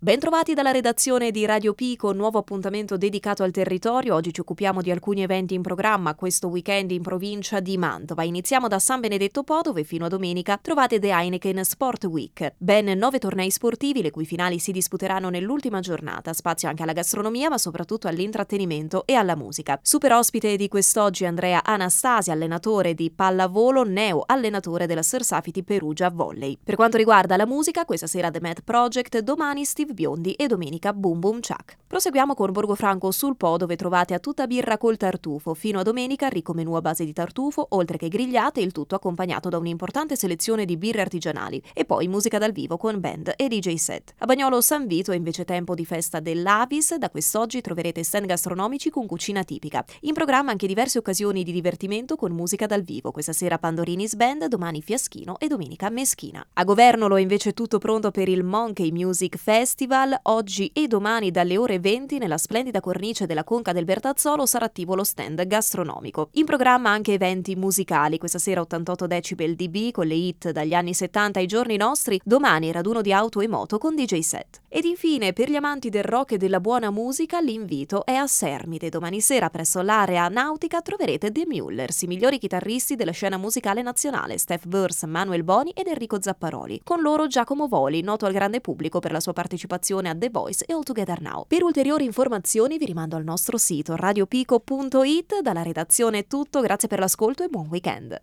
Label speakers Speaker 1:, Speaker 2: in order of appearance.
Speaker 1: Bentrovati dalla redazione di Radio Pico, nuovo appuntamento dedicato al territorio. Oggi ci occupiamo di alcuni eventi in programma questo weekend in provincia di Mantova. Iniziamo da San Benedetto Po, dove fino a domenica trovate The Heineken Sport Week. Ben 9 tornei sportivi, le cui finali si disputeranno nell'ultima giornata. Spazio anche alla gastronomia, ma soprattutto all'intrattenimento e alla musica. Super ospite di quest'oggi Andrea Anastasi, allenatore di pallavolo, neo allenatore della Sarsafiti Perugia Volley. Per quanto riguarda la musica, questa sera The Mad Project, domani Steve Biondi e domenica Boom Boom Chuck. Proseguiamo con Borgofranco sul Po, dove trovate a tutta birra col tartufo. Fino a domenica ricco menù a base di tartufo, oltre che grigliate, il tutto accompagnato da un'importante selezione di birre artigianali e poi musica dal vivo con band e DJ set. A Bagnolo San Vito è invece tempo di festa dell'Avis. Da quest'oggi troverete stand gastronomici con cucina tipica. In programma anche diverse occasioni di divertimento con musica dal vivo. Questa sera Pandorini's Band, domani Fiaschino e domenica Meschina. A Governolo è invece tutto pronto per il Monkey Music Festival. Oggi e domani dalle ore 20 nella splendida cornice della Conca del Bertazzolo sarà attivo lo stand gastronomico. In programma anche eventi musicali. Questa sera 88 Decibel DB con le hit dagli anni 70 ai giorni nostri, domani raduno di auto e moto con DJ set. Ed infine per gli amanti del rock e della buona musica l'invito è a Sermide. Domani sera presso l'area nautica troverete The Mullers, i migliori chitarristi della scena musicale nazionale, Steph Burrs, Manuel Boni ed Enrico Zapparoli. Con loro Giacomo Voli, noto al grande pubblico per la sua partecipazione a The Voice e All Together Now. Per ulteriori informazioni vi rimando al nostro sito radiopico.it. Dalla redazione è tutto, grazie per l'ascolto e buon weekend.